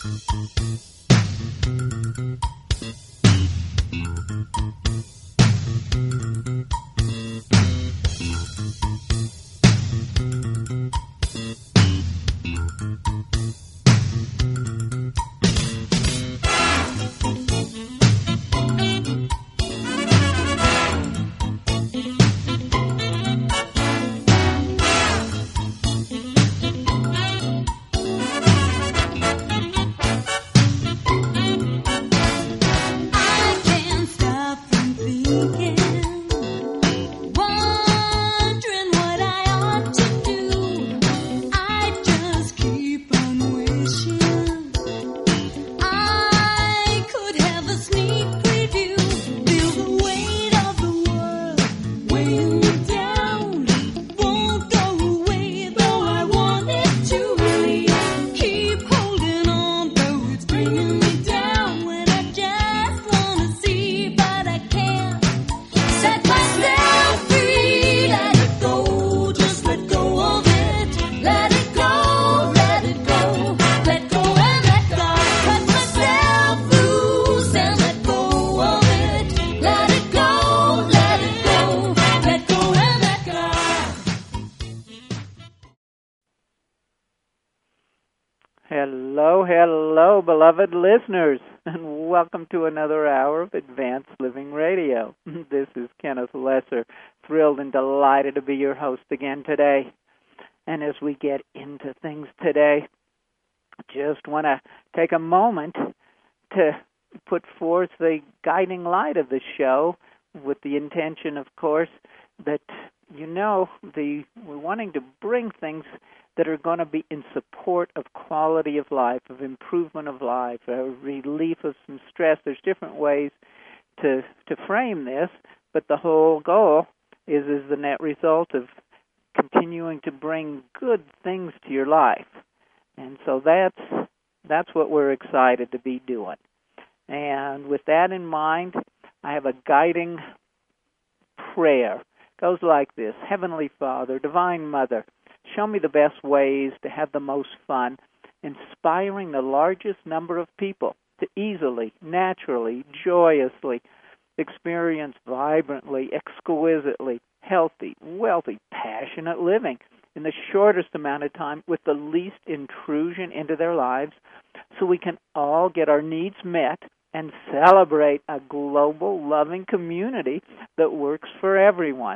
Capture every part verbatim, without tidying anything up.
Hello, hello, beloved listeners, and welcome to another hour of Advanced Living Radio. This is Kenneth Lesser, thrilled and delighted to be your host again today. And as we get into things today, just want to take a moment to put forth the guiding light of the show with the intention, of course, that, you know, the we're wanting to bring things that are going to be in support of quality of life, of improvement of life, a relief of some stress. There's different ways to to frame this, but the whole goal is is the net result of continuing to bring good things to your life. And so that's that's what we're excited to be doing. And with that in mind, I have a guiding prayer. It goes like this: Heavenly Father, Divine Mother, show me the best ways to have the most fun, inspiring the largest number of people to easily, naturally, joyously experience vibrantly, exquisitely, healthy, wealthy, passionate living in the shortest amount of time with the least intrusion into their lives, so we can all get our needs met and celebrate a global, loving community that works for everyone.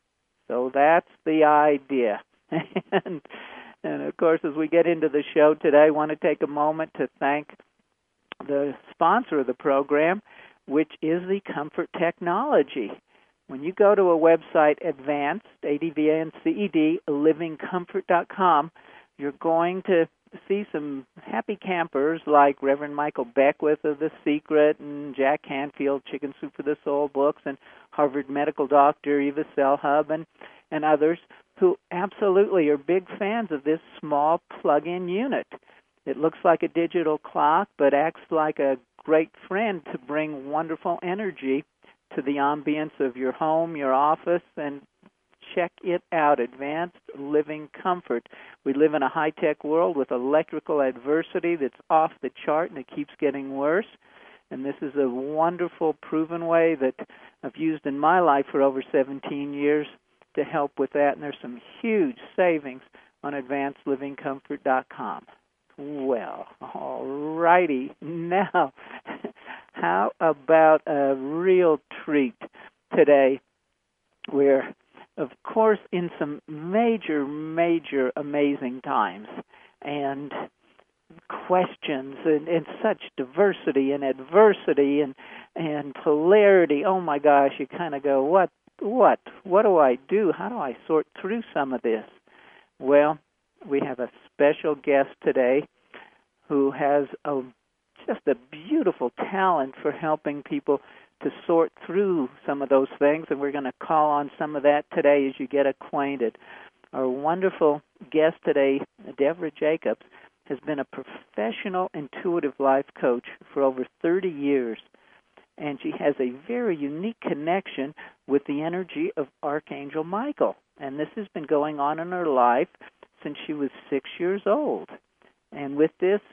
So that's the idea. and, and, of course, as we get into the show today, I want to take a moment to thank the sponsor of the program, which is the Comfort Technology. When you go to a website, Advanced, A D V A N C E D, living comfort dot com, you're going to see some happy campers like Reverend Michael Beckwith of The Secret and Jack Canfield, Chicken Soup for the Soul books, and Harvard medical doctor Eva Selhub and, and others who absolutely are big fans of this small plug-in unit. It looks like a digital clock, but acts like a great friend to bring wonderful energy to the ambience of your home, your office, and check it out, Advanced Living Comfort. We live in a high-tech world with electrical adversity that's off the chart, and it keeps getting worse. And this is a wonderful, proven way that I've used in my life for over seventeen years to help with that, and there's some huge savings on advanced living comfort dot com. Well, all righty. Now, how about a real treat today? We're, of course, in some major, major amazing times, and questions and, and such diversity and adversity and, and polarity. Oh, my gosh, you kind of go, what? What? What do I do? How do I sort through some of this? Well, we have a special guest today who has a, just a beautiful talent for helping people to sort through some of those things, and we're going to call on some of that today as you get acquainted. Our wonderful guest today, Deborah Jacobs, has been a professional intuitive life coach for over thirty years. And she has a very unique connection with the energy of Archangel Michael. And this has been going on in her life since she was six years old. And with this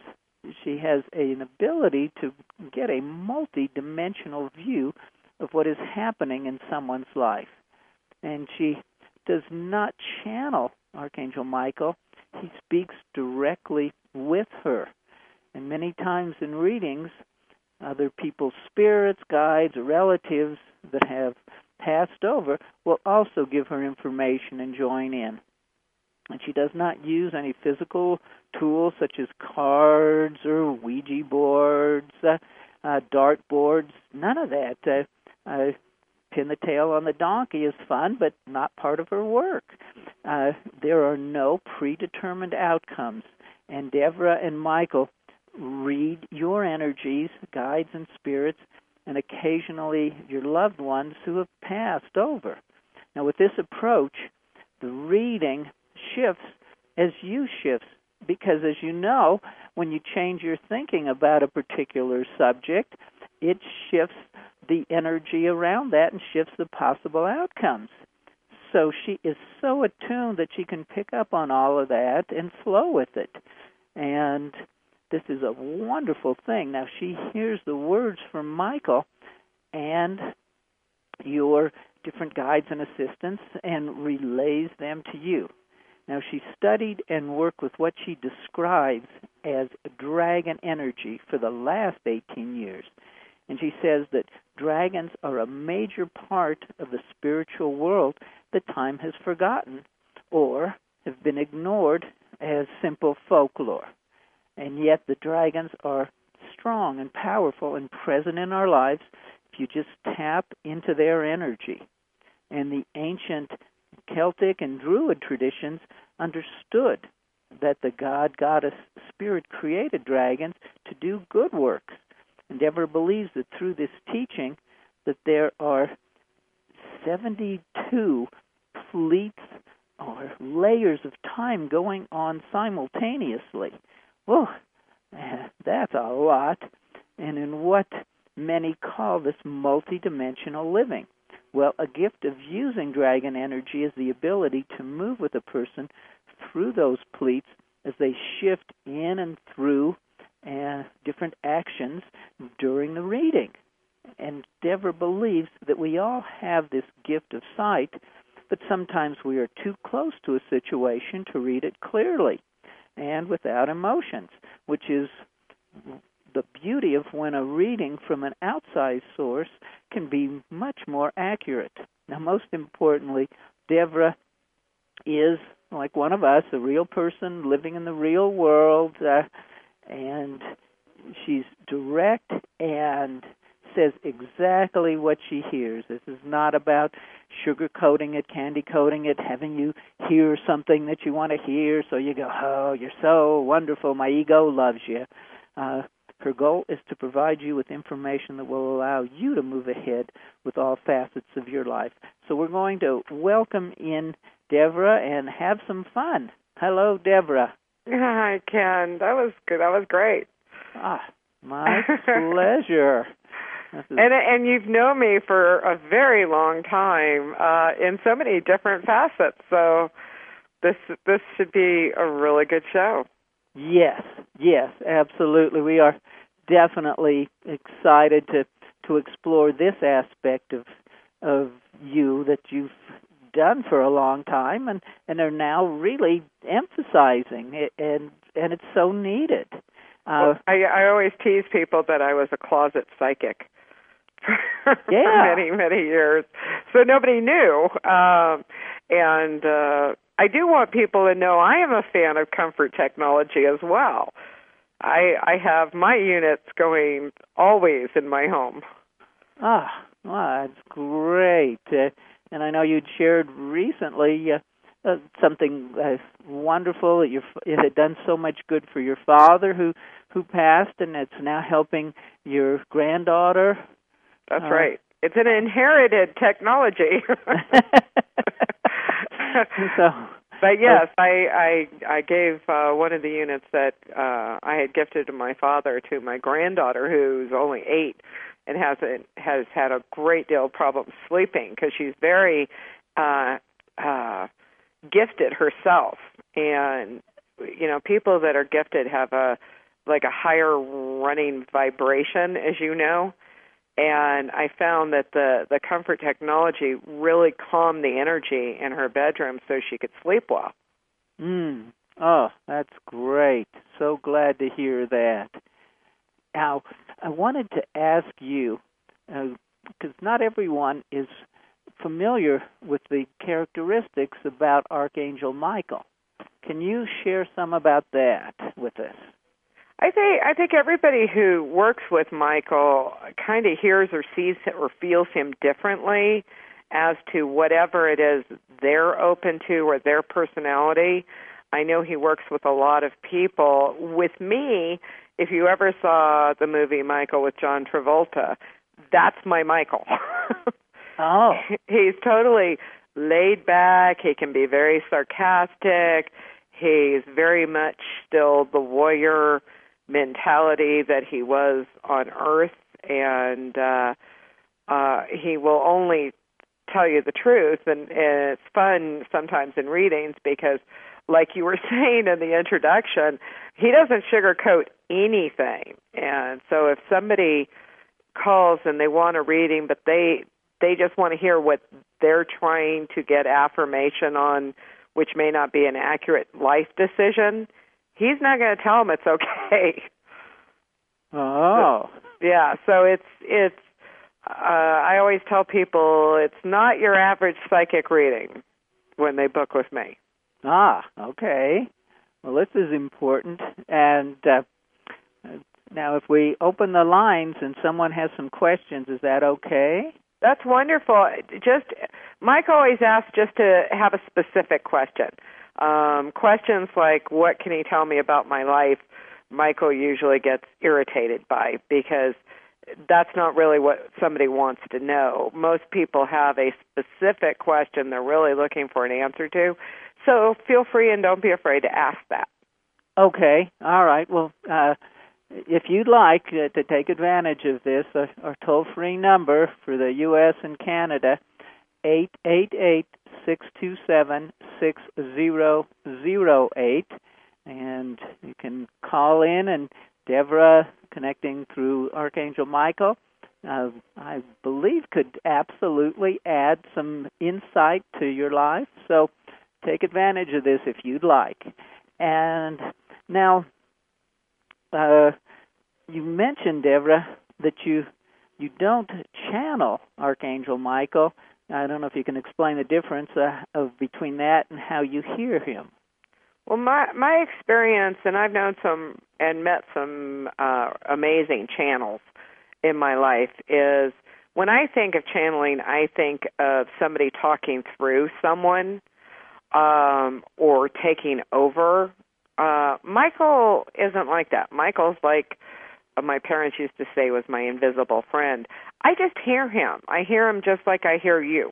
she has an ability to get a multi-dimensional view of what is happening in someone's life. And she does not channel Archangel Michael. He speaks directly with her. And many times in readings, other people's spirits, guides, or relatives that have passed over will also give her information and join in. And she does not use any physical tools such as cards or Ouija boards, uh, uh, dart boards, none of that. Uh, uh, pin the tail on the donkey is fun, but not part of her work. Uh, there are no predetermined outcomes. And Deborah and Michael read your energies, guides, and spirits, and occasionally your loved ones who have passed over. Now, with this approach, the reading shifts as you shift, because, as you know, when you change your thinking about a particular subject, it shifts the energy around that and shifts the possible outcomes. So she is so attuned that she can pick up on all of that and flow with it. And this is a wonderful thing. Now, she hears the words from Michael and your different guides and assistants and relays them to you. Now, she studied and worked with what she describes as dragon energy for the last eighteen years. And she says that dragons are a major part of the spiritual world that time has forgotten or have been ignored as simple folklore. And yet the dragons are strong and powerful and present in our lives if you just tap into their energy. And the ancient Celtic and Druid traditions understood that the god, goddess, spirit created dragons to do good works. And Deborah believes that through this teaching that there are seventy-two fleets or layers of time going on simultaneously. Whoa, that's a lot. And in what many call this multidimensional living. Well, a gift of using dragon energy is the ability to move with a person through those pleats as they shift in and through uh, different actions during the reading. And Deborah believes that we all have this gift of sight, but sometimes we are too close to a situation to read it clearly and without emotions, which is the beauty of when a reading from an outside source can be much more accurate. Now, most importantly, Deborah is, like one of us, a real person living in the real world, uh, and she's direct and says exactly what she hears. This is not about sugarcoating it, candy-coating it, having you hear something that you want to hear, so you go, oh, you're so wonderful, my ego loves you. Uh, Her goal is to provide you with information that will allow you to move ahead with all facets of your life. So we're going to welcome in Deborah and have some fun. Hello, Deborah. Hi, Ken. That was good. That was great. Ah, my pleasure. Is... And and you've known me for a very long time uh, in so many different facets. So this this should be a really good show. Yes, yes, absolutely. We are definitely excited to, to explore this aspect of of you that you've done for a long time and, and are now really emphasizing it, and and it's so needed. Uh, well, I, I always tease people that I was a closet psychic for, yeah. for many, many years. So nobody knew. Um, and uh, I do want people to know I am a fan of comfort technology as well. I, I have my units going always in my home. Ah, well, that's great. Uh, and I know you'd shared recently uh, uh, something uh, wonderful that you it had done so much good for your father who, who passed, and it's now helping your granddaughter. That's uh, right. It's an inherited technology. so, but yes, uh, I I, I gave uh, one of the units that uh, I had gifted to my father to my granddaughter, who's only eight and has a, has had a great deal of problems sleeping because she's very uh, uh, gifted herself. And you know, people that are gifted have a like a higher running vibration, as you know. And I found that the, the comfort technology really calmed the energy in her bedroom so she could sleep well. Mm. Oh, that's great. So glad to hear that. Now, I wanted to ask you, because uh, not everyone is familiar with the characteristics about Archangel Michael. Can you share some about that with us? I think I think everybody who works with Michael kind of hears or sees or feels him differently as to whatever it is they're open to or their personality. I know he works with a lot of people. With me, if you ever saw the movie Michael with John Travolta, that's my Michael. Oh. He's totally laid back. He can be very sarcastic. He's very much still the warrior mentality that he was on Earth, and uh, uh, he will only tell you the truth. And, and it's fun sometimes in readings because, like you were saying in the introduction, he doesn't sugarcoat anything. And so if somebody calls and they want a reading, but they they just want to hear what they're trying to get affirmation on, which may not be an accurate life decision, he's not going to tell them it's okay. Oh. Yeah, so it's, it's uh, I always tell people it's not your average psychic reading when they book with me. Ah, okay. Well, this is important. And uh, now if we open the lines and someone has some questions, is that okay? That's wonderful. Just Mike always asks just to have a specific question. Um, questions like, what can he tell me about my life, Michael usually gets irritated by because that's not really what somebody wants to know. Most people have a specific question they're really looking for an answer to. So feel free and don't be afraid to ask that. Okay. All right. Well, uh, if you'd like uh, to take advantage of this, uh, our toll-free number for the U S and Canada, eight eight eight, six two seven, six zero zero eight. And you can call in, and Deborah, connecting through Archangel Michael, uh, I believe could absolutely add some insight to your life. So take advantage of this if you'd like. And now, uh, you mentioned, Deborah, that you you don't channel Archangel Michael. I don't know if you can explain the difference uh, of between that and how you hear him. Well, my my experience, and I've known some and met some uh, amazing channels in my life, is when I think of channeling, I think of somebody talking through someone um, or taking over. Uh, Michael isn't like that. Michael's like uh, my parents used to say was my invisible friend. I just hear him. I hear him just like I hear you.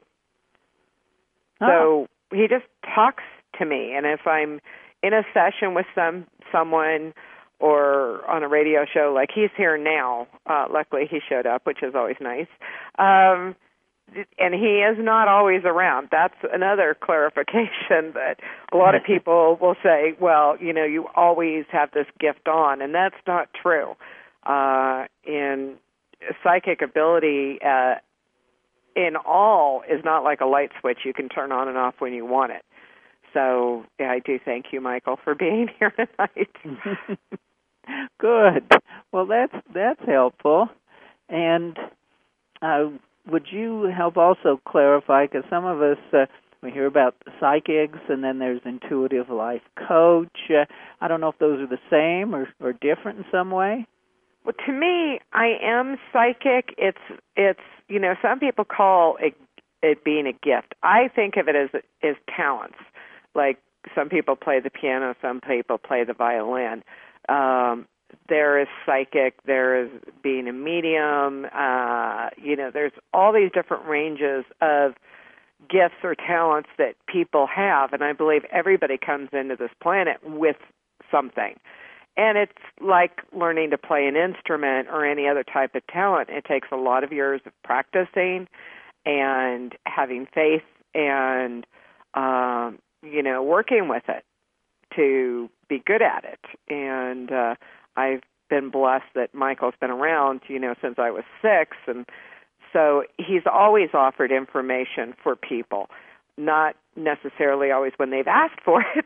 Oh. So he just talks to me, and if I'm in a session with some someone or on a radio show like he's here now, uh, luckily he showed up, which is always nice, um, and he is not always around. That's another clarification that a lot of people will say, well, you know, you always have this gift on, and that's not true. Uh, in psychic ability, uh, in all, is not like a light switch you can turn on and off when you want it. So, yeah, I do thank you, Michael, for being here tonight. Good. Well, that's that's helpful. And uh, would you help also clarify, because some of us, uh, we hear about psychics, and then there's intuitive life coach. Uh, I don't know if those are the same or, or different in some way. Well, to me, I am psychic. It's, it's you know, some people call it, it being a gift. I think of it as as talents. Like some people play the piano, some people play the violin. Um, there is psychic, there is being a medium, uh, you know, there's all these different ranges of gifts or talents that people have, and I believe everybody comes into this planet with something. And it's like learning to play an instrument or any other type of talent. It takes a lot of years of practicing and having faith and um, you know, working with it to be good at it. And uh, I've been blessed that Michael's been around, you know, since I was six, and so he's always offered information for people, not necessarily always when they've asked for it.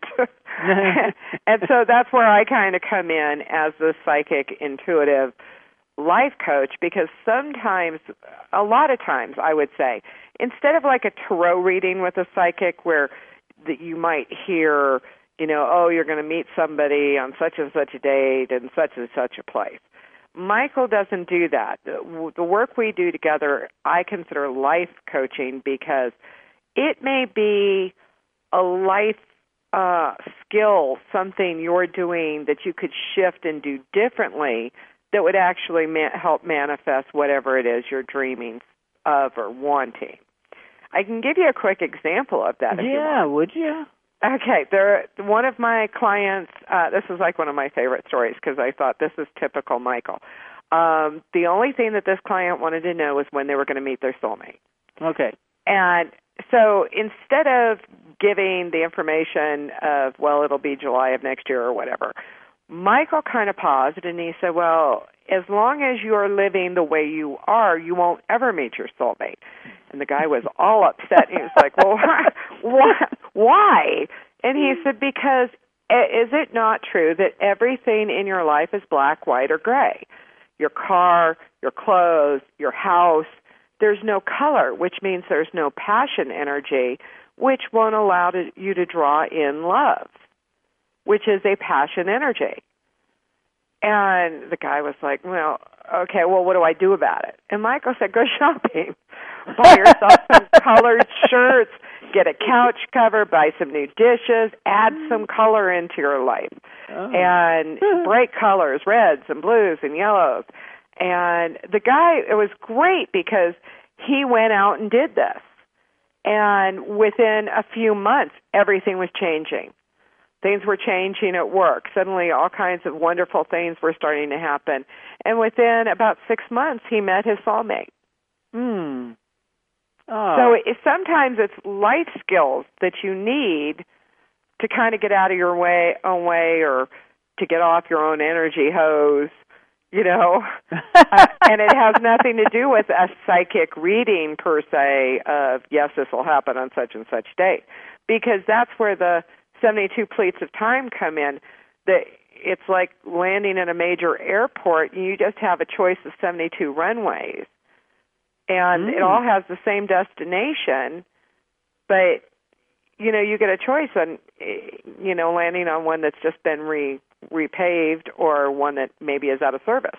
And so that's where I kind of come in as the psychic intuitive life coach, because sometimes, a lot of times, I would say, instead of like a tarot reading with a psychic where that you might hear, you know, oh, you're going to meet somebody on such and such a date in such and such a place. Michael doesn't do that. The, the work we do together, I consider life coaching, because it may be a life uh, skill, something you're doing that you could shift and do differently that would actually ma- help manifest whatever it is you're dreaming of or wanting. I can give you a quick example of that. If yeah, you want. Would you? Okay, there. One of my clients, uh, this is like one of my favorite stories because I thought this is typical Michael. Um, the only thing that this client wanted to know was when they were going to meet their soulmate. Okay. And so instead of giving the information of, well, it'll be July of next year or whatever, Michael kind of paused and he said, well, as long as you're living the way you are, you won't ever meet your soulmate. And the guy was all upset. He was like, well, why? why? And he said, because is it not true that everything in your life is black, white, or gray? Your car, your clothes, your house, there's no color, which means there's no passion energy, which won't allow to, you to draw in love, which is a passion energy. And the guy was like, well, okay, well, what do I do about it? And Michael said, go shopping. Buy yourself some colored shirts, get a couch cover, buy some new dishes, add some color into your life. Oh. And bright colors, reds and blues and yellows. And the guy, it was great because he went out and did this. And within a few months, everything was changing. Things were changing at work. Suddenly, all kinds of wonderful things were starting to happen. And within about six months, he met his soulmate. Hmm. Oh. So it, sometimes it's life skills that you need to kind of get out of your way, own way, or to get off your own energy hose, you know. uh, and it has nothing to do with a psychic reading per se of, yes, this will happen on such and such date, because that's where the seventy-two pleats of time come in. That it's like landing in a major airport, and you just have a choice of seventy-two runways. And mm. it all has the same destination, but, you know, you get a choice on, you know, landing on one that's just been re repaved or one that maybe is out of service.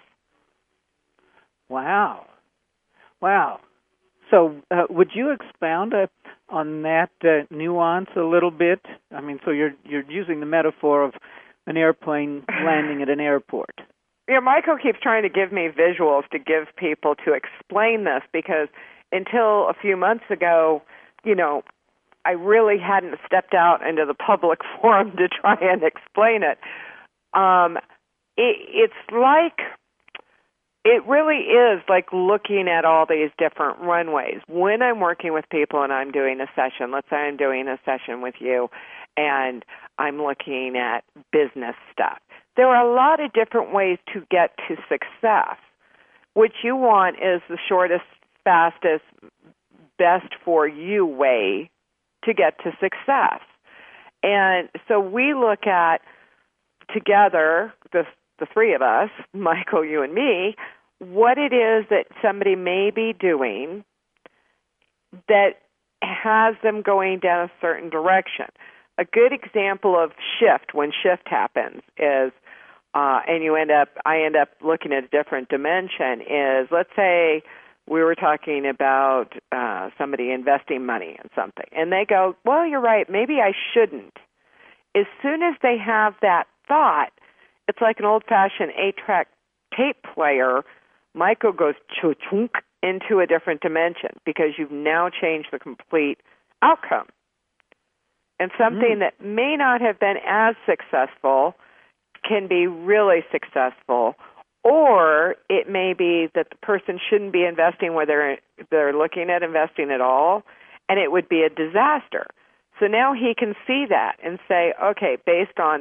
Wow. Wow. So uh, would you expound uh, on that uh, nuance a little bit? I mean, so you're you're using the metaphor of an airplane landing at an airport. Yeah, Michael keeps trying to give me visuals to give people to explain this, because until a few months ago, you know, I really hadn't stepped out into the public forum to try and explain it. Um, it it's like, it really is like looking at all these different runways. When I'm working with people and I'm doing a session, let's say I'm doing a session with you, and I'm looking at business stuff. There are a lot of different ways to get to success. What you want is the shortest, fastest, best for you way to get to success. And so we look at, together, the, the three of us, Michael, you, and me, what it is that somebody may be doing that has them going down a certain direction. A good example of shift, when shift happens, is, uh, and you end up, I end up looking at a different dimension, is, let's say we were talking about uh, somebody investing money in something, and they go, well, you're right, maybe I shouldn't. As soon as they have that thought, it's like an old-fashioned eight-track tape player. Michael goes chunk into a different dimension because you've now changed the complete outcome. And something mm. that may not have been as successful can be really successful, or it may be that the person shouldn't be investing where they're, they're looking at investing at all, and it would be a disaster. So now he can see that and say, okay, based on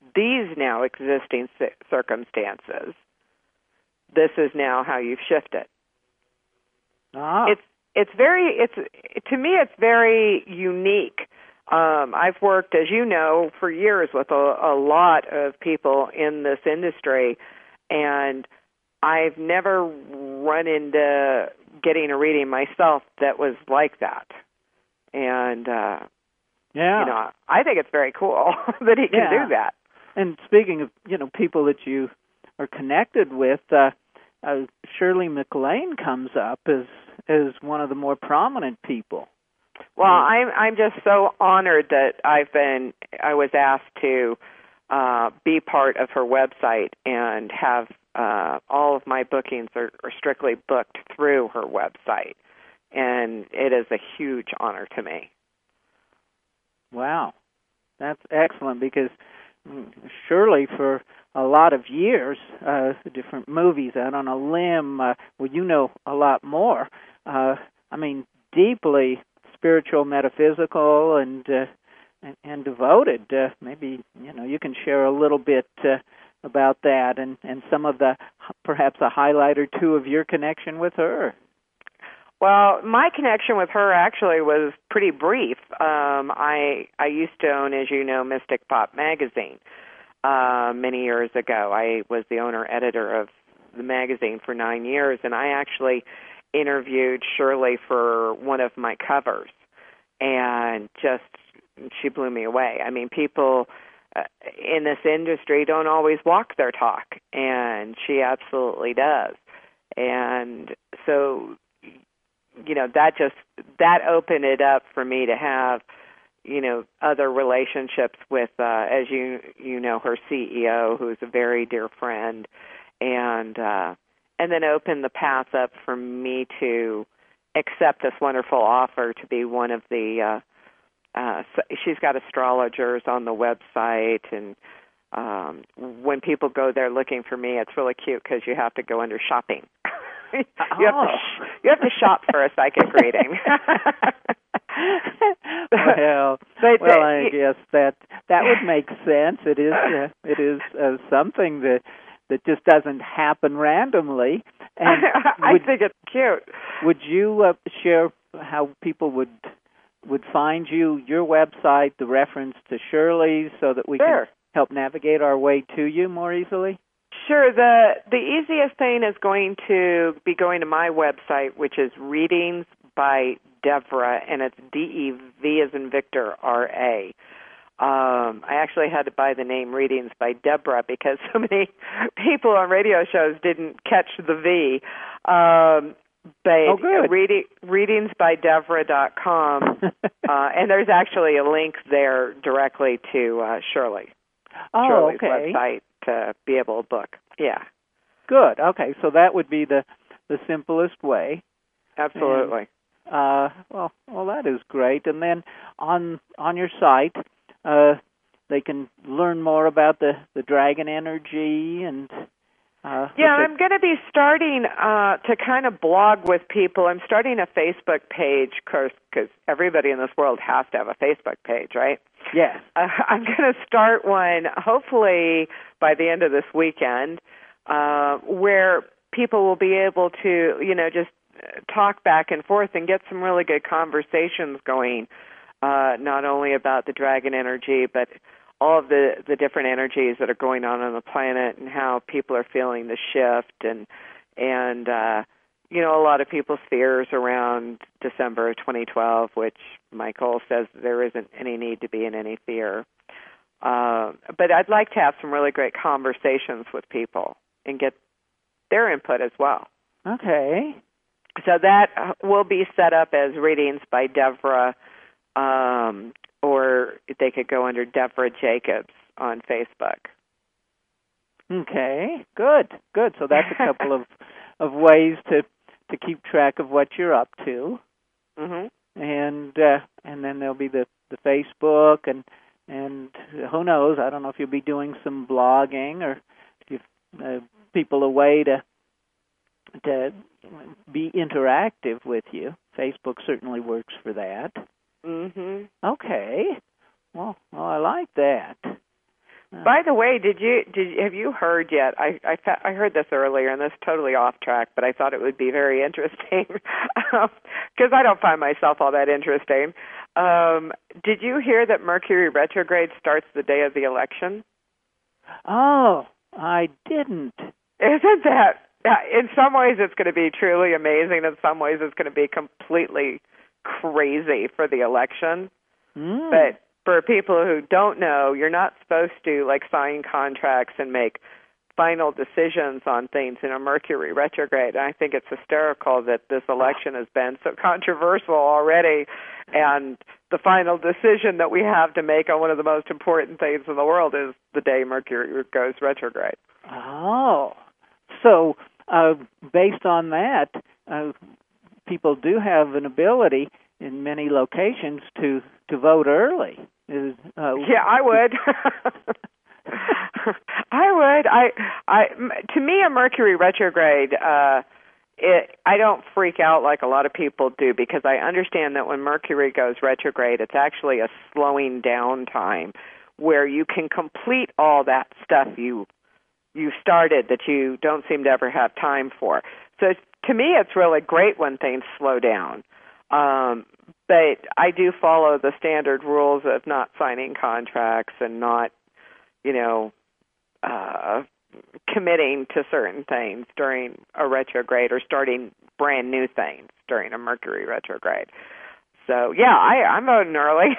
these now existing circumstances, this is now how you've shifted. Ah. It's it's very it's to me it's very unique. Um, I've worked, as you know, for years with a, a lot of people in this industry, and I've never run into getting a reading myself that was like that. And uh, yeah, you know, I think it's very cool that he can yeah. do that. And speaking of, you know, people that you are connected with, uh, uh, Shirley MacLaine comes up as as one of the more prominent people. Well, I'm I'm just so honored that I've been I was asked to uh, be part of her website and have uh, all of my bookings are, are strictly booked through her website, and it is a huge honor to me. Wow, that's excellent, because Shirley, for a lot of years, uh, different movies, Out on a Limb, uh, well, you know a lot more. Uh, I mean, deeply spiritual, metaphysical, and uh, and, and devoted. Uh, maybe, you know, you can share a little bit uh, about that and, and some of the, perhaps a highlight or two of your connection with her. Well, my connection with her actually was pretty brief. Um, I I used to own, as you know, Mystic Pop magazine uh, many years ago. I was the owner-editor of the magazine for nine years, and I actually interviewed Shirley for one of my covers, and just she blew me away. I mean, people uh, in this industry don't always walk their talk, and she absolutely does. And so, you know, that just, that opened it up for me to have, you know, other relationships with, uh, as you you know, her C E O, who's a very dear friend, and uh, and then opened the path up for me to accept this wonderful offer to be one of the, uh, uh, she's got astrologers on the website, and um, when people go there looking for me, it's really cute because you have to go under shopping. you, oh. have to sh- you have to shop for a psychic reading. well, but, well, uh, I y- guess that that would make sense. It is uh, it is uh, something that that just doesn't happen randomly. And I would, think it's cute. Would you uh, share how people would would find you, your website, the reference to Shirley's, so that we Sure. can help navigate our way to you more easily? Sure. The the easiest thing is going to be going to my website, which is Readings by Devra, and it's D E V as in Victor, R A. Um, I actually had to buy the name Readings by Deborah because so many people on radio shows didn't catch the V. Um, but oh, good. reading, readings by devra dot com, uh, and there's actually a link there directly to uh, Shirley. Oh, Shirley's okay. website to be able to book. Yeah. Good. Okay, so that would be the, the simplest way. Absolutely. And, uh, well, well, that is great. And then on on your site, uh, they can learn more about the, the dragon energy and. Uh, yeah, I'm going to be starting uh, to kind of blog with people. I'm starting a Facebook page because everybody in this world has to have a Facebook page, right? Yes. Uh, I'm going to start one hopefully by the end of this weekend uh, where people will be able to, you know, just talk back and forth and get some really good conversations going, uh, not only about the dragon energy, but all of the, the different energies that are going on on the planet and how people are feeling the shift and, and uh, you know, a lot of people's fears around December of twenty twelve, which Michael says there isn't any need to be in any fear. Uh, but I'd like to have some really great conversations with people and get their input as well. Okay. So that will be set up as Readings by Devra, um, or they could go under Devra Jacobs on Facebook. Okay, good, good. So that's a couple of, of ways to, to keep track of what you're up to. Mm-hmm. And uh, and then there'll be the, the Facebook, and and who knows, I don't know if you'll be doing some blogging or give uh, people a way to to be interactive with you. Facebook certainly works for that. Mm-hmm. Okay. Well, well, I like that. By the way, did you did have you heard yet? I I, I heard this earlier, and this is totally off track, but I thought it would be very interesting because I don't find myself all that interesting. Um, did you hear that Mercury retrograde starts the day of the election? Oh, I didn't. Isn't that? In some ways, it's going to be truly amazing. In some ways, it's going to be completely crazy for the election. Mm. But for people who don't know, you're not supposed to like sign contracts and make final decisions on things in a Mercury retrograde. And I think it's hysterical that this election has been so controversial already, and the final decision that we have to make on one of the most important things in the world is the day Mercury goes retrograde. Oh, so uh, based on that, uh, people do have an ability in many locations to, to vote early. Is, uh, yeah, I would. I would. I, I, to me, a Mercury retrograde, uh, it, I don't freak out like a lot of people do because I understand that when Mercury goes retrograde, it's actually a slowing down time where you can complete all that stuff you you started that you don't seem to ever have time for. So to me, it's really great when things slow down. Um, but I do follow the standard rules of not signing contracts and not, you know, uh, committing to certain things during a retrograde or starting brand new things during a Mercury retrograde. So, yeah, I, I'm voting early.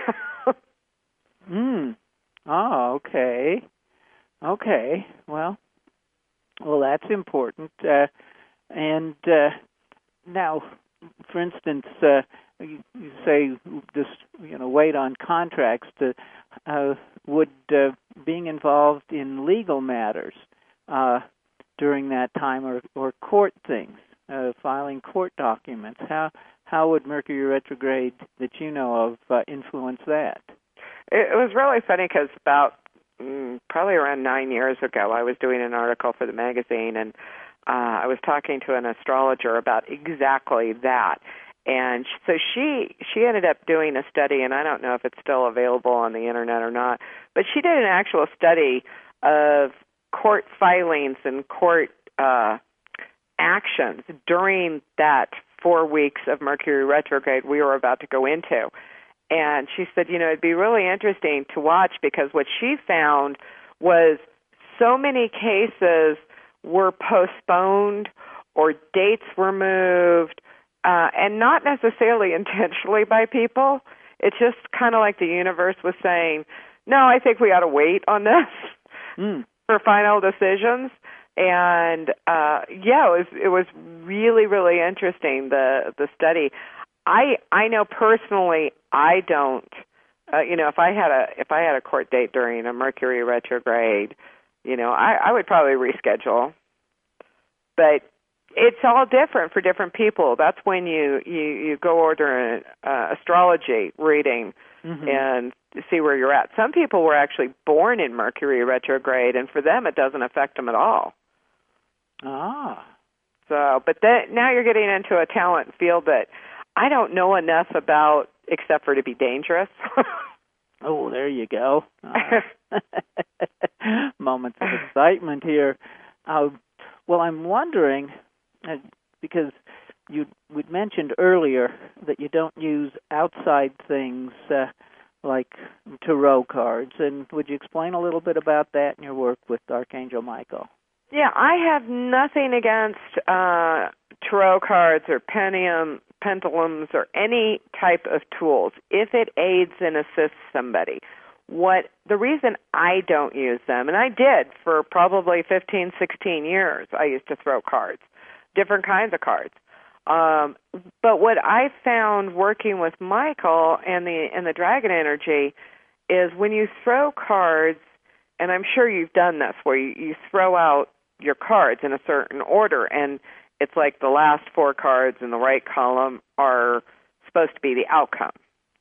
Hmm. Oh, okay. Okay. Well, well, that's important. Uh, and uh, now, for instance, uh, you, you say just you know wait on contracts. To, uh, would uh, being involved in legal matters uh, during that time, or, or court things, uh, filing court documents, how how would Mercury retrograde that you know of uh, influence that? It, it was really funny because about mm, probably around nine years ago, I was doing an article for the magazine, and uh, I was talking to an astrologer about exactly that. And so she she ended up doing a study, and I don't know if it's still available on the internet or not, but she did an actual study of court filings and court uh, actions during that four weeks of Mercury retrograde we were about to go into. And she said, you know, it'd be really interesting to watch because what she found was so many cases were postponed or dates were moved, uh, and not necessarily intentionally by people. It's just kind of like the universe was saying, no, I think we ought to wait on this mm. for final decisions. And, uh, yeah, it was, it was really, really interesting, the, the study. I I know personally I don't uh, you know if I had a if I had a court date during a Mercury retrograde, you know I, I would probably reschedule. But it's all different for different people. That's when you you, you go order an uh, astrology reading mm-hmm. and see where you're at. Some people were actually born in Mercury retrograde, and for them it doesn't affect them at all. Ah. So, but that, now you're getting into a talent field that I don't know enough about, except for to be dangerous. Oh, there you go. Uh, moments of excitement here. Uh, well, I'm wondering, uh, because you we'd mentioned earlier that you don't use outside things uh, like tarot cards, and would you explain a little bit about that in your work with Archangel Michael? Yeah, I have nothing against uh, tarot cards or pentium, pendulums or any type of tools if it aids and assists somebody. What the reason I don't use them, and I did for probably fifteen, sixteen years, I used to throw cards, different kinds of cards. Um, but what I found working with Michael and the and the dragon energy is when you throw cards, and I'm sure you've done this, where you, you throw out your cards in a certain order, and it's like the last four cards in the right column are supposed to be the outcome.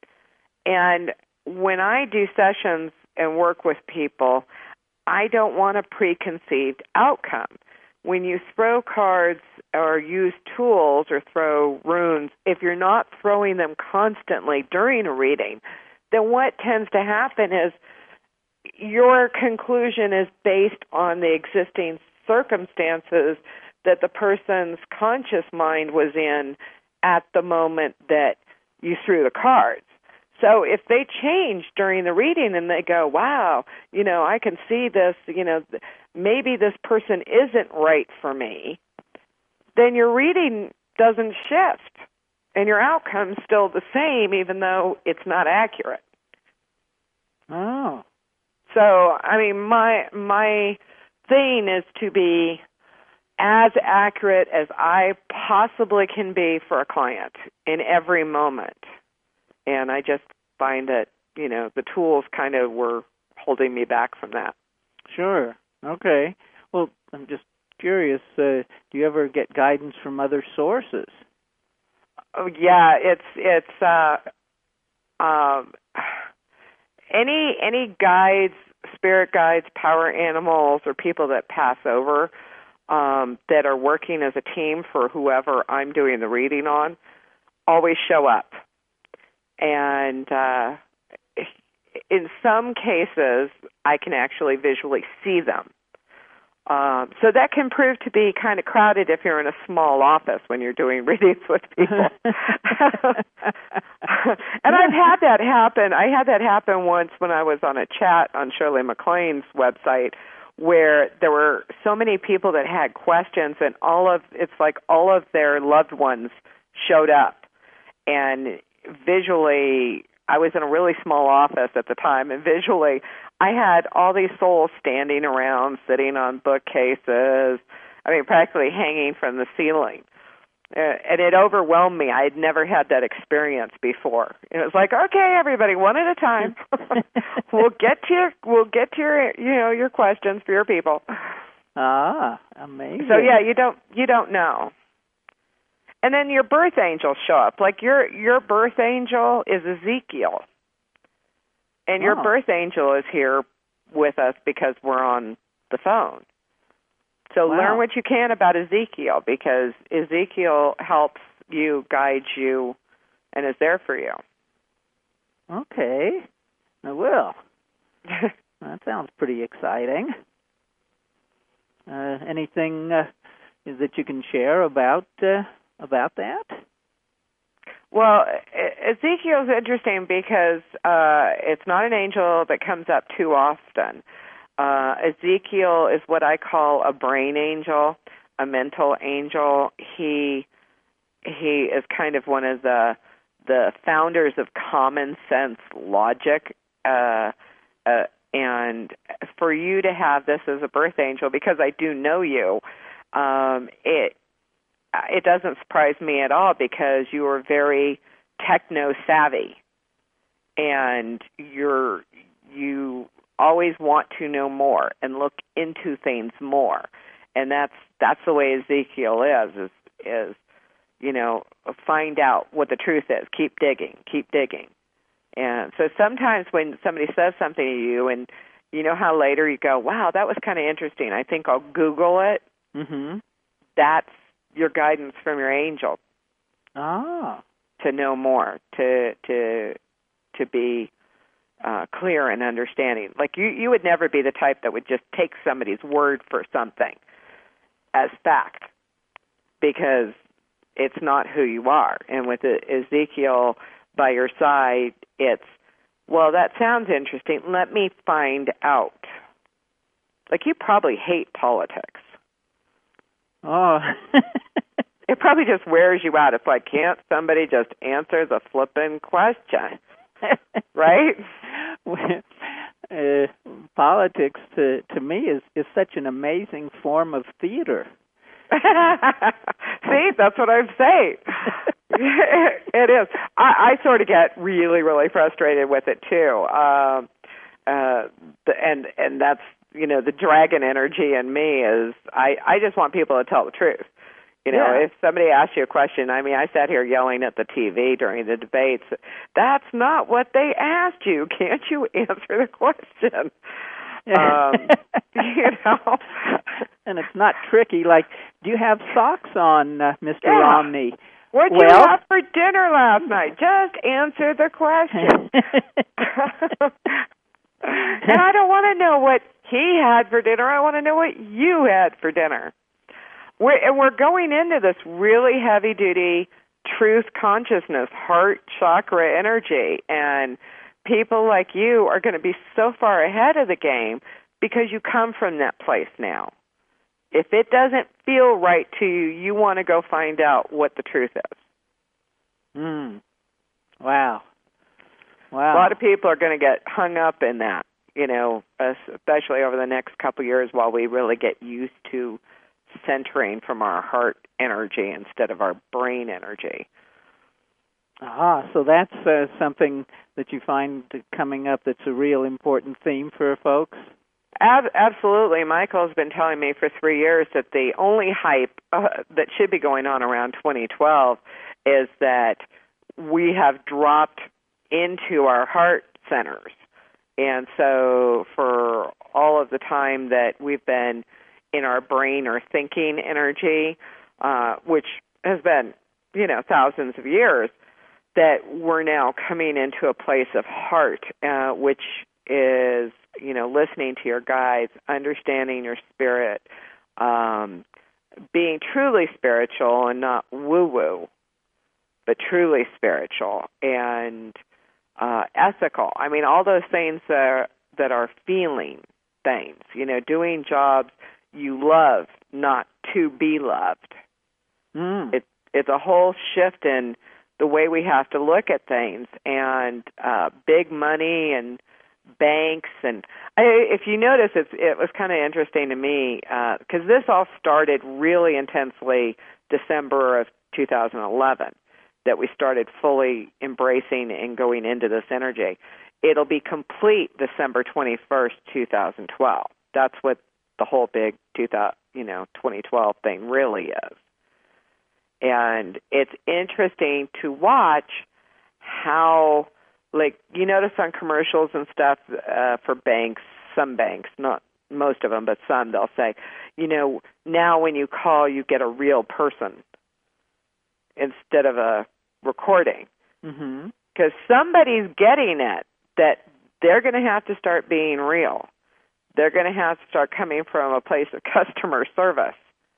And when I do sessions and work with people, I don't want a preconceived outcome. When you throw cards or use tools or throw runes, if you're not throwing them constantly during a reading, then what tends to happen is your conclusion is based on the existing circumstances that the person's conscious mind was in at the moment that you threw the cards. So if they change during the reading and they go, wow, you know, I can see this, you know, maybe this person isn't right for me, then your reading doesn't shift and your outcome's still the same even though it's not accurate. Oh. So, I mean, my my thing is to be as accurate as I possibly can be for a client in every moment. And I just find that, you know, the tools kind of were holding me back from that. Sure. Okay. Well, I'm just curious, uh, do you ever get guidance from other sources? Oh, yeah, it's, it's, uh, um, any, any guides, spirit guides, power animals, or people that pass over, um, that are working as a team for whoever I'm doing the reading on, always show up. And uh, in some cases, I can actually visually see them. Um, so that can prove to be kind of crowded if you're in a small office when you're doing readings with people. And I've had that happen. I had that happen once when I was on a chat on Shirley MacLaine's website where there were so many people that had questions, and all of it's like all of their loved ones showed up. And visually, I was in a really small office at the time, and visually, I had all these souls standing around, sitting on bookcases, I mean, practically hanging from the ceiling. Uh, and it overwhelmed me. I had never had that experience before. It was like, okay, everybody, one at a time. we'll get to your, we'll get to your, you know, your questions for your people. Ah, amazing. So yeah, you don't, you don't know. And then your birth angels show up. Like your your birth angel is Ezekiel. And your oh. birth angel is here with us because we're on the phone. So wow. learn what you can about Ezekiel, because Ezekiel helps you, guides you, and is there for you. Okay, I will. That sounds pretty exciting. Uh, anything uh, that you can share about uh, about that? Well, Ezekiel is interesting because uh, it's not an angel that comes up too often. Uh, Ezekiel is what I call a brain angel, a mental angel. He he is kind of one of the the founders of common sense logic. Uh, uh, and for you to have this as a birth angel, because I do know you, um, it it doesn't surprise me at all, because you are very techno savvy, and you're you always want to know more and look into things more, and that's that's the way Ezekiel is is is you know, find out what the truth is. Keep digging, keep digging. And so sometimes when somebody says something to you, and you know how later you go, wow, that was kind of interesting, I think I'll Google it. Mm-hmm. That's your guidance from your angel. Ah. To know more, to to to be uh, clear and understanding. Like you, you would never be the type that would just take somebody's word for something as fact, because it's not who you are. And with Ezekiel by your side, it's, well, that sounds interesting. Let me find out. Like, you probably hate politics. Oh. It probably just wears you out. It's like, can't somebody just answer the flippin' question? Right? uh, politics, to, to me, is, is such an amazing form of theater. See, that's what I'm saying. It is. I, I sort of get really, really frustrated with it too. Uh, uh, the, and and that's, you know, the dragon energy in me is I, I just want people to tell the truth. You know, yeah. If somebody asks you a question, I mean, I sat here yelling at the T V during the debates. That's not what they asked you. Can't you answer the question? um, you know, and it's not tricky. Like, do you have socks on, uh, Mister Yeah. Romney? What'd well, you have for dinner last night? Just answer the question. And I don't want to know what he had for dinner. I want to know what you had for dinner. We're, and we're going into this really heavy-duty truth consciousness, heart chakra energy. And people like you are going to be so far ahead of the game because you come from that place now. If it doesn't feel right to you, you want to go find out what the truth is. Mm. Wow. Wow. A lot of people are going to get hung up in that, you know, especially over the next couple of years while we really get used to centering from our heart energy instead of our brain energy. Ah, so that's uh, something that you find coming up that's a real important theme for folks? Ab- absolutely. Michael's been telling me for three years that the only hype uh, that should be going on around twenty twelve is that we have dropped into our heart centers. And so for all of the time that we've been in our brain or thinking energy, uh, which has been, you know, thousands of years, that we're now coming into a place of heart, uh, which is, you know, listening to your guides, understanding your spirit, um, being truly spiritual and not woo-woo, but truly spiritual and uh, ethical. I mean, all those things that are, that are feeling things, you know, doing jobs you love, not to be loved. Mm. It, it's a whole shift in the way we have to look at things, and uh, big money and banks. And I, if you notice, it's, it was kind of interesting to me because uh, this all started really intensely December of two thousand eleven, that we started fully embracing and going into this energy. It'll be complete December twenty-first, two thousand twelve. That's what the whole big two thousand, you know, twenty twelve thing really is. And it's interesting to watch how, like, you notice on commercials and stuff uh, for banks, some banks, not most of them, but some, they'll say, you know, now when you call, you get a real person instead of a recording. Mm-hmm. Because somebody's getting it, that they're going to have to start being real. They're going to have to start coming from a place of customer service.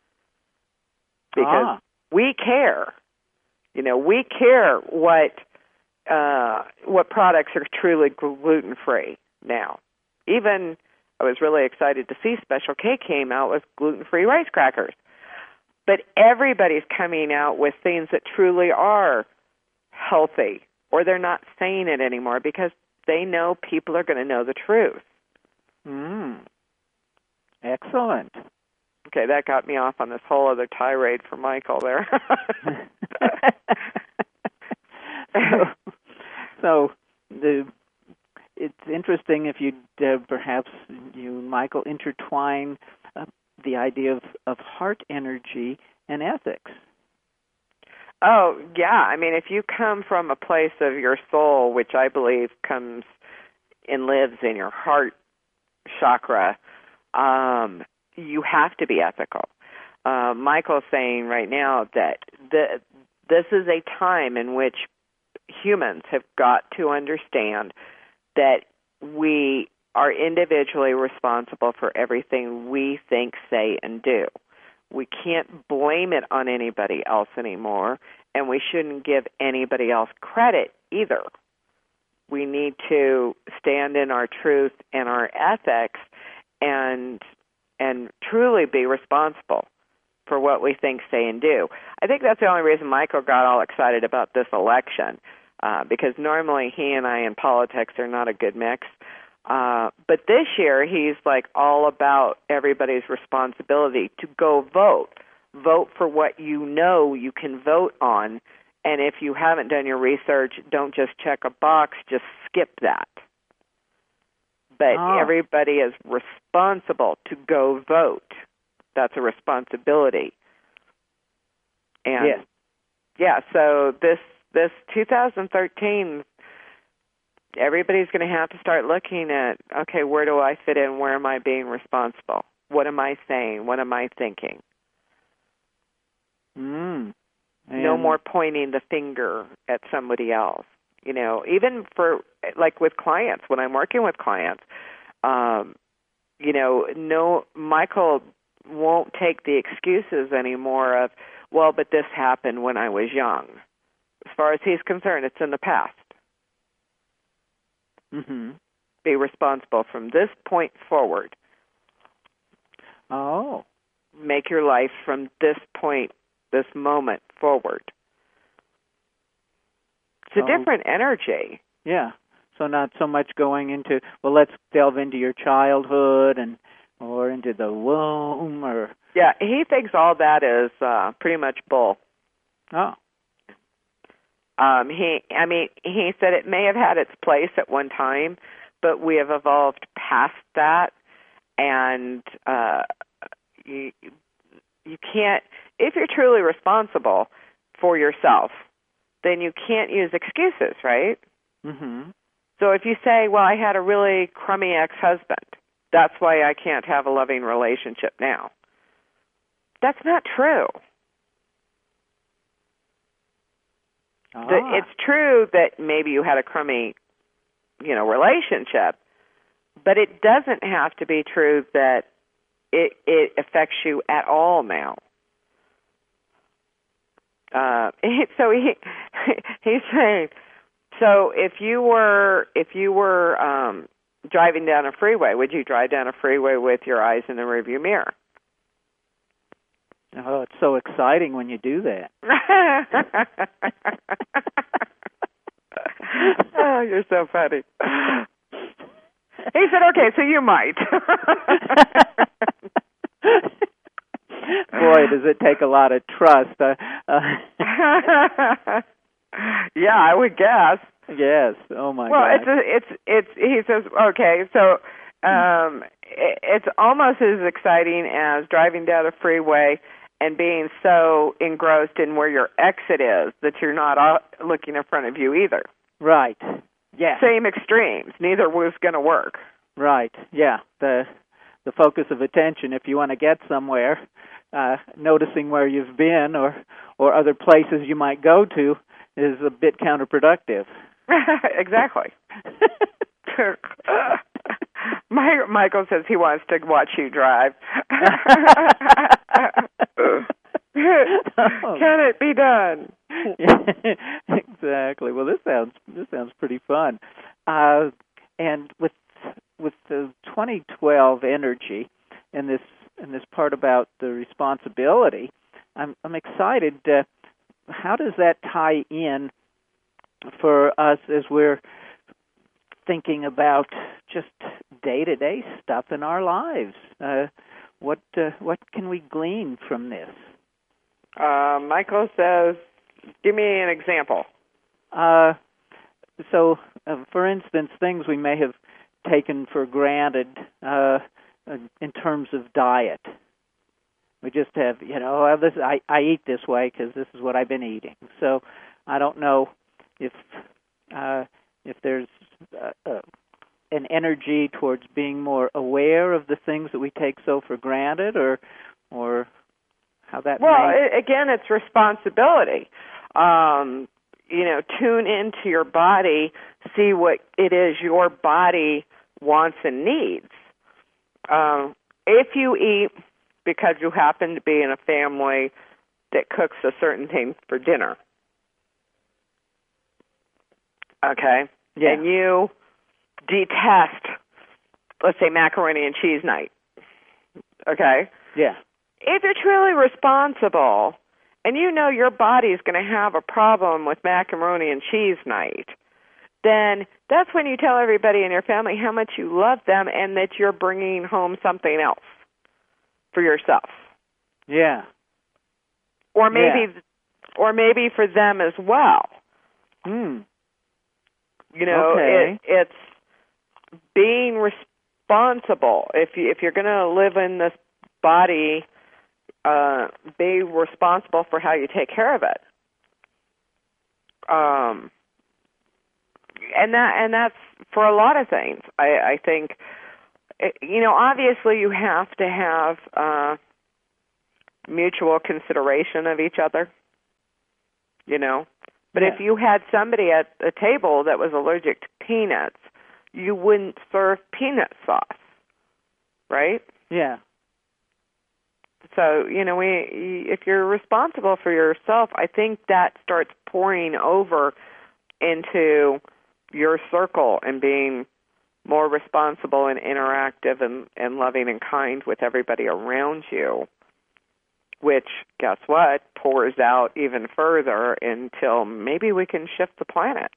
Because ah. we care. You know, we care what uh, what products are truly gluten-free now. Even, I was really excited to see Special K came out with gluten-free rice crackers. But everybody's coming out with things that truly are healthy, or they're not saying it anymore because they know people are going to know the truth. Mm. Excellent. Okay, that got me off on this whole other tirade for Michael there. so, so the it's interesting if you uh, perhaps you and Michael intertwine uh, the idea of, of heart energy and ethics. Oh, yeah. I mean, if you come from a place of your soul, which I believe comes and lives in your heart chakra, um, you have to be ethical. Uh, Michael's saying right now that the, this is a time in which humans have got to understand that we are individually responsible for everything we think, say, and do. We can't blame it on anybody else anymore, and we shouldn't give anybody else credit either. We need to stand in our truth and our ethics and and truly be responsible for what we think, say, and do. I think that's the only reason Michael got all excited about this election, uh, because normally he and I in politics are not a good mix. Uh, but this year, he's like all about everybody's responsibility to go vote. Vote for what you know you can vote on. And if you haven't done your research, don't just check a box, just skip that. But oh. everybody is responsible to go vote. That's a responsibility. And yes. yeah, so this this two thousand thirteen, everybody's going to have to start looking at, okay, where do I fit in? Where am I being responsible? What am I saying? What am I thinking? Mm. No more pointing the finger at somebody else. You know, even for, like with clients, when I'm working with clients, um, you know, no, Michael won't take the excuses anymore of, well, but this happened when I was young. As far as he's concerned, it's in the past. Mm-hmm. Be responsible from this point forward. Oh. Make your life from this point, this moment forward. It's a Oh. different energy. Yeah. So not so much going into, well, let's delve into your childhood and or into the womb or... Yeah, he thinks all that is uh, pretty much bull. Oh. Um, he, I mean, he said it may have had its place at one time, but we have evolved past that, and uh, you, you can't, if you're truly responsible for yourself, then you can't use excuses, right? Mm-hmm. So if you say, well, I had a really crummy ex-husband, that's why I can't have a loving relationship now. That's not true. Ah. The, it's true that maybe you had a crummy, you know, relationship, but it doesn't have to be true that it, it affects you at all now. Uh, so he he's saying, so if you were if you were um, driving down a freeway, would you drive down a freeway with your eyes in the rearview mirror? Oh, it's so exciting when you do that. Oh, you're so funny. He said, okay, so you might. Boy, does it take a lot of trust. Uh, uh, yeah, I would guess. Yes. Oh my well, God. Well, it's it's it's. He says, okay, so um, it, it's almost as exciting as driving down a freeway and being so engrossed in where your exit is that you're not uh, looking in front of you either. Right. Yeah. Same extremes. Neither was going to work. Right. Yeah. The the focus of attention, if you want to get somewhere, uh, noticing where you've been or or other places you might go to is a bit counterproductive. Exactly. My, Michael says he wants to watch you drive. Can it be done? Exactly. Well, this sounds this sounds pretty fun. Uh, and with with the twenty twelve energy and this and this part about the responsibility, I'm I'm excited. Uh, how does that tie in for us as we're thinking about just day-to-day stuff in our lives? Uh, what uh, what can we glean from this? Uh, Michael says, give me an example. Uh, so, uh, for instance, things we may have taken for granted uh, in terms of diet. We just have, you know, well, this, I, I eat this way because this is what I've been eating. So I don't know if uh, if there's uh, uh, an energy towards being more aware of the things that we take so for granted, or or how that well, may... it, again, it's responsibility. Um, you know, tune into your body, see what it is your body wants and needs. Um, if you eat because you happen to be in a family that cooks a certain thing for dinner, okay, yeah. and you detest, let's say, macaroni and cheese night, okay? Yeah. If you're truly responsible and you know your body's going to have a problem with macaroni and cheese night, then that's when you tell everybody in your family how much you love them and that you're bringing home something else for yourself. Yeah. Or maybe, yeah. or maybe for them as well. Hmm. You know, okay. it, it's being responsible. If you, if you're going to live in this body, uh, be responsible for how you take care of it. Um, and that and that's for a lot of things. I, I think, you know, obviously you have to have uh, mutual consideration of each other. You know, But yeah. if you had somebody at a table that was allergic to peanuts, you wouldn't serve peanut sauce, right? Yeah. So, you know, we if you're responsible for yourself, I think that starts pouring over into your circle and being more responsible and interactive and, and loving and kind with everybody around you, which, guess what, pours out even further until maybe we can shift the planet.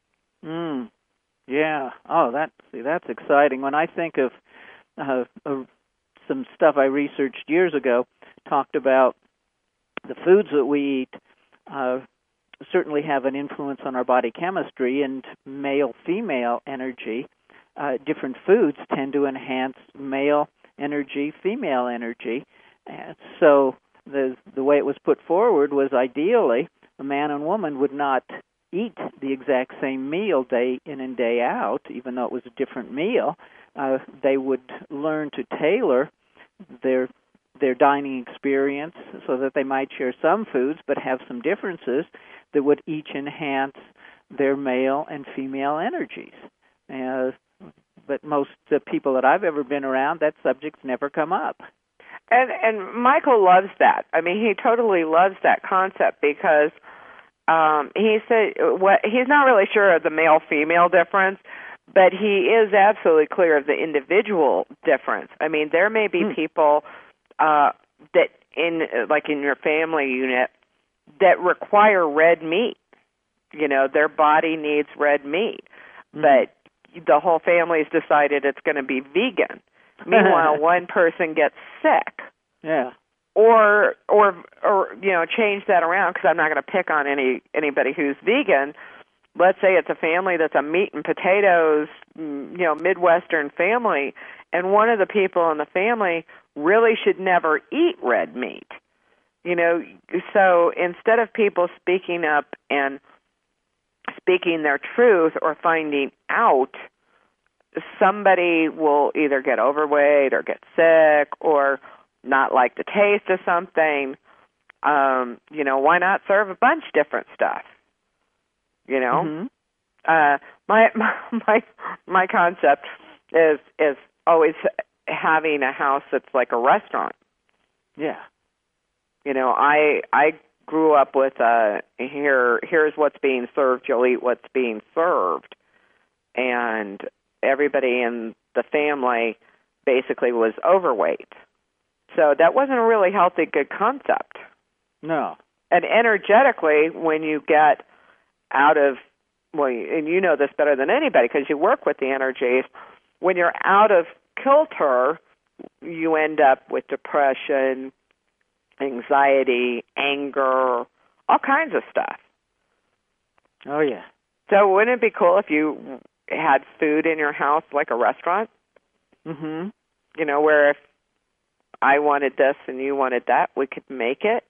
Mm. Yeah. Oh, that see, that's exciting. When I think of uh, uh, some stuff I researched years ago, talked about the foods that we eat uh, certainly have an influence on our body chemistry and male-female energy. Uh, different foods tend to enhance male energy, female energy. And so the the way it was put forward was ideally a man and woman would not eat the exact same meal day in and day out, even though it was a different meal. Uh, they would learn to tailor their their dining experience so that they might share some foods but have some differences that would each enhance their male and female energies. Uh, but most uh, people that I've ever been around, that subject's never come up. And and Michael loves that. I mean, he totally loves that concept because um, he said what he's not really sure of the male-female difference, but he is absolutely clear of the individual difference. I mean, there may be hmm. people uh, that in like in your family unit that require red meat. You know, their body needs red meat, mm-hmm. but the whole family's decided it's going to be vegan. Meanwhile, one person gets sick. Yeah. Or, or, or you know, change that around because I'm not going to pick on any anybody who's vegan. Let's say it's a family that's a meat and potatoes, you know, Midwestern family, and one of the people in the family really should never eat red meat. You know, so instead of people speaking up and speaking their truth or finding out, somebody will either get overweight or get sick or not like the taste of something. Um, you know, why not serve a bunch of different stuff? You know, mm-hmm. uh, my my my concept is is always having a house that's like a restaurant. Yeah. You know, I I grew up with uh here here's what's being served. You'll eat what's being served, and everybody in the family basically was overweight. So that wasn't a really healthy, good concept. No. And energetically, when you get out of, well, and you know this better than anybody because you work with the energies, when you're out of kilter, you end up with depression, anxiety, anger, all kinds of stuff. Oh, yeah. So wouldn't it be cool if you had food in your house like a restaurant? Mm-hmm. You know, where if I wanted this and you wanted that, we could make it?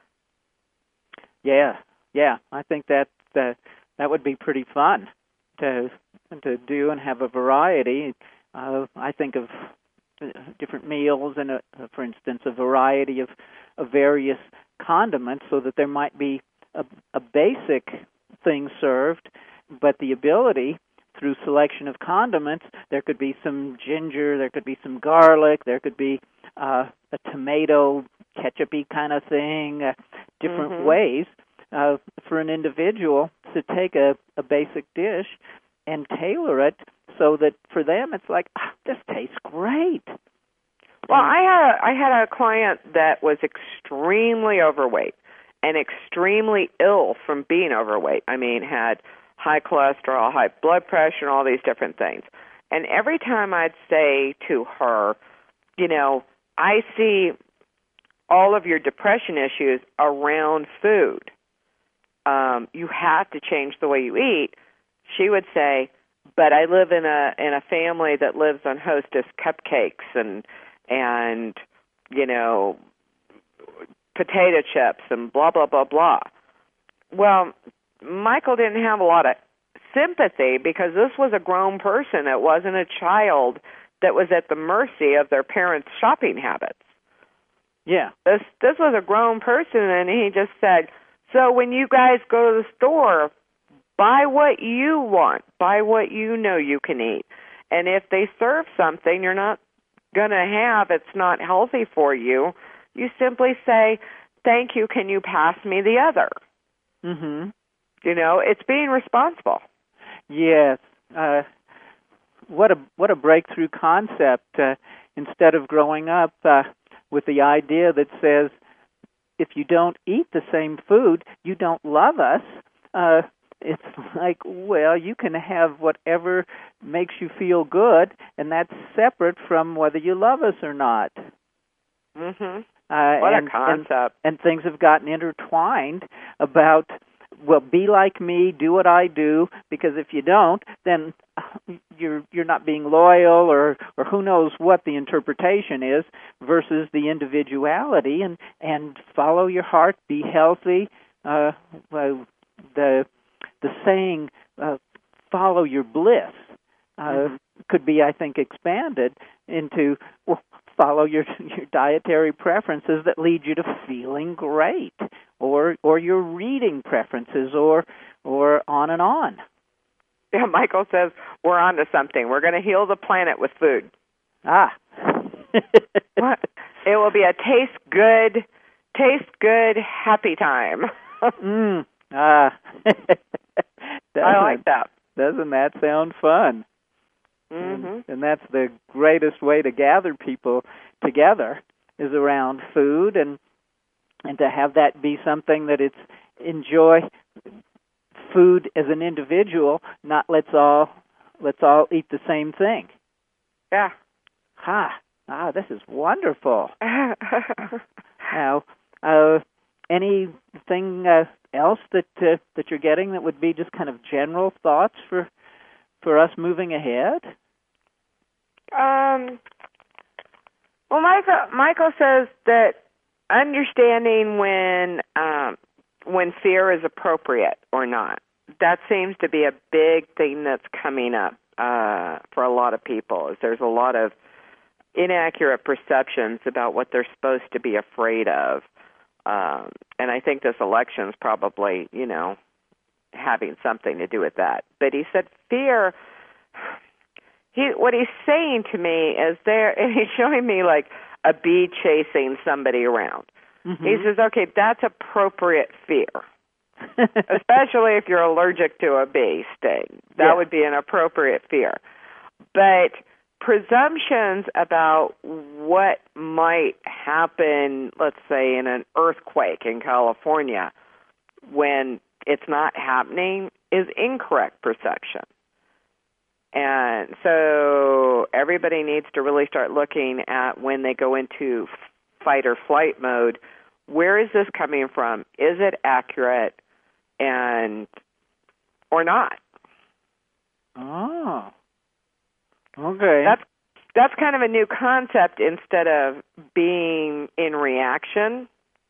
Yeah, yeah. I think that that, that would be pretty fun to to do and have a variety. Uh, I think of different meals and, a, for instance, a variety of, of various condiments so that there might be a, a basic thing served, but the ability through selection of condiments, there could be some ginger, there could be some garlic, there could be uh, a tomato ketchup-y kind of thing, uh, different mm-hmm. ways uh, for an individual to take a, a basic dish and tailor it so that for them it's like, oh, this tastes great. Well, I had a, I had a client that was extremely overweight and extremely ill from being overweight. I mean, had high cholesterol, high blood pressure, and all these different things. And every time I'd say to her, you know, I see all of your depression issues around food. Um, you have to change the way you eat. She would say, but I live in a in a family that lives on Hostess cupcakes and and you know potato chips and blah blah blah blah. Well, Michael didn't have a lot of sympathy because this was a grown person. It wasn't a child that was at the mercy of their parents' shopping habits. Yeah. This this was a grown person, and he just said, So when you guys go to the store, buy what you want. Buy what you know you can eat. And if they serve something you're not going to have, it's not healthy for you, you simply say, thank you, can you pass me the other? Mm-hmm. You know, it's being responsible. Yes. Uh, what a what a breakthrough concept. Uh, instead of growing up uh, with the idea that says, if you don't eat the same food, you don't love us, uh, it's like, well, you can have whatever makes you feel good, and that's separate from whether you love us or not. Mm-hmm. Uh, what and, a concept. And, and things have gotten intertwined about, well, be like me, do what I do, because if you don't, then you're you're not being loyal, or, or who knows what the interpretation is, versus the individuality, and, and follow your heart, be healthy. Uh, well, the the saying, uh, follow your bliss, uh, mm-hmm. could be, I think, expanded into, well, follow your your dietary preferences that lead you to feeling great, or or your reading preferences, or or on and on. Yeah, Michael says we're on to something. We're going to heal the planet with food. Ah. It will be a taste good, taste good, happy time. mm. Ah. I like that. Doesn't that sound fun? Mm-hmm. And, and that's the greatest way to gather people together, is around food, and and to have that be something that it's enjoy food as an individual, not let's all let's all eat the same thing. Yeah. Ha. Ah, this is wonderful. Now, uh, anything uh, else that uh, that you're getting that would be just kind of general thoughts for for us moving ahead? Um. Well, Michael Michael says that understanding when um, when fear is appropriate or not. That seems to be a big thing that's coming up uh, for a lot of people. Is there's a lot of inaccurate perceptions about what they're supposed to be afraid of, um, and I think this election's probably, you know, having something to do with that. But he said fear. He what he's saying to me is there, and he's showing me like a bee chasing somebody around. Mm-hmm. He says, okay, that's appropriate fear. Especially if you're allergic to a bee sting. That yeah. would be an appropriate fear. But presumptions about what might happen, let's say in an earthquake in California, when it's not happening, is incorrect perception. And so everybody needs to really start looking at, when they go into fight or flight mode, where is this coming from? Is it accurate? And or not. Oh, okay. That's that's kind of a new concept, instead of being in reaction.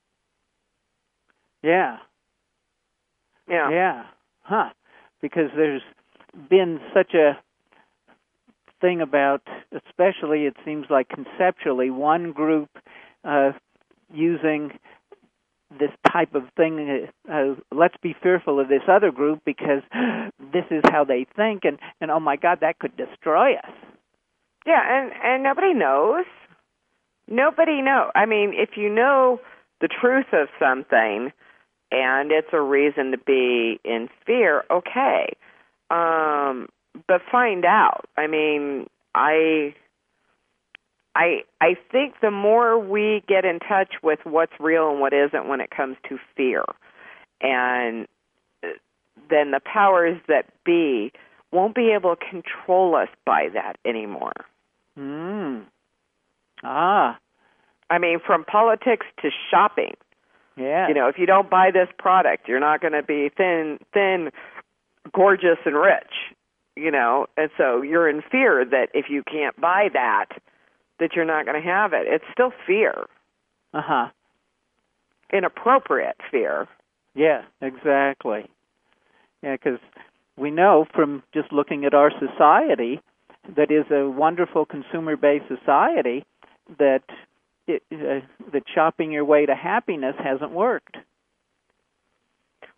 Yeah. Yeah. Yeah. Huh. Because there's been such a thing about, especially it seems like conceptually, one group uh, using this type of thing, uh, let's be fearful of this other group because this is how they think, and, and oh my God, that could destroy us. Yeah, and, and nobody knows. Nobody knows. I mean, if you know the truth of something and it's a reason to be in fear, okay. Um, but find out. I mean, I... I I think the more we get in touch with what's real and what isn't when it comes to fear, and then the powers that be won't be able to control us by that anymore. Mm. Ah. I mean, from politics to shopping. Yeah. You know, if you don't buy this product, you're not going to be thin, thin, gorgeous, and rich. You know, and so you're in fear that if you can't buy that, that you're not going to have it. It's still fear. Uh-huh. Inappropriate fear. Yeah, exactly. Yeah, because we know from just looking at our society that is a wonderful consumer-based society that it, uh, that shopping your way to happiness hasn't worked.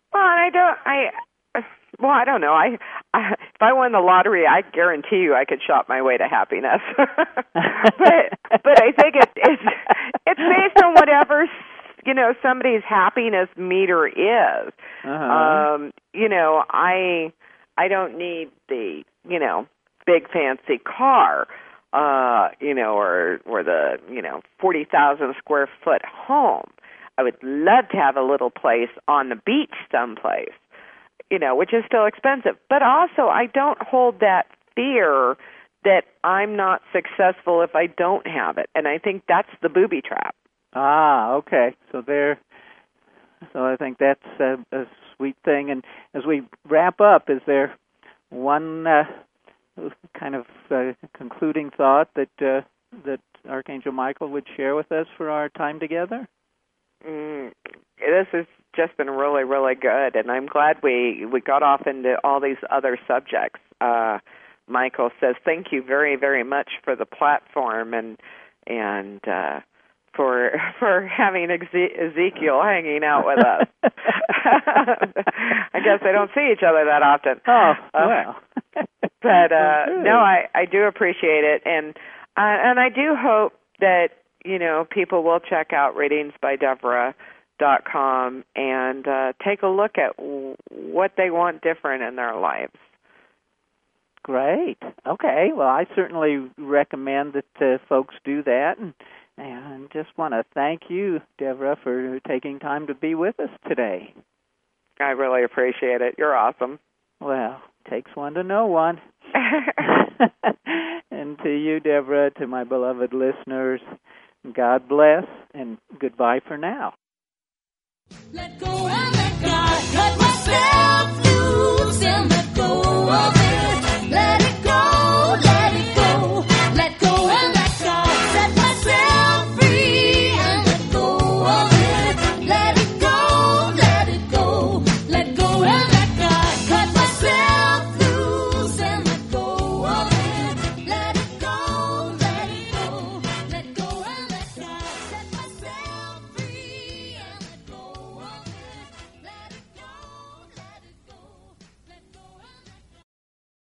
Well, I don't. I well, I don't know. I, I if I won the lottery, I guarantee you I could shop my way to happiness. but but I think it, it's it's based on whatever you know somebody's happiness meter is. Uh-huh. Um, you know, I I don't need the you know big fancy car. Uh, you know, or or the you know forty thousand square foot home. I would love to have a little place on the beach someplace, you know, which is still expensive. But also, I don't hold that fear that I'm not successful if I don't have it, and I think that's the booby trap. Ah, okay. So there. So I think that's a, a sweet thing. And as we wrap up, is there one uh, kind of uh, concluding thought that uh, that Archangel Michael would share with us for our time together? Mm, this has just been really, really good, and I'm glad we, we got off into all these other subjects. Uh, Michael says, thank you very, very much for the platform and and uh, for for having Ezekiel hanging out with us. I guess I don't see each other that often. Oh, well. Uh, but uh, no, I, I do appreciate it, and uh, and I do hope that you know, people will check out readings by Deborah dot com and uh, take a look at w- what they want different in their lives. Great. Okay. Well, I certainly recommend that uh, folks do that, and, and just want to thank you, Deborah, for taking time to be with us today. I really appreciate it. You're awesome. Well, takes one to know one. And to you, Deborah, to my beloved listeners, God bless, and goodbye for now. Let go.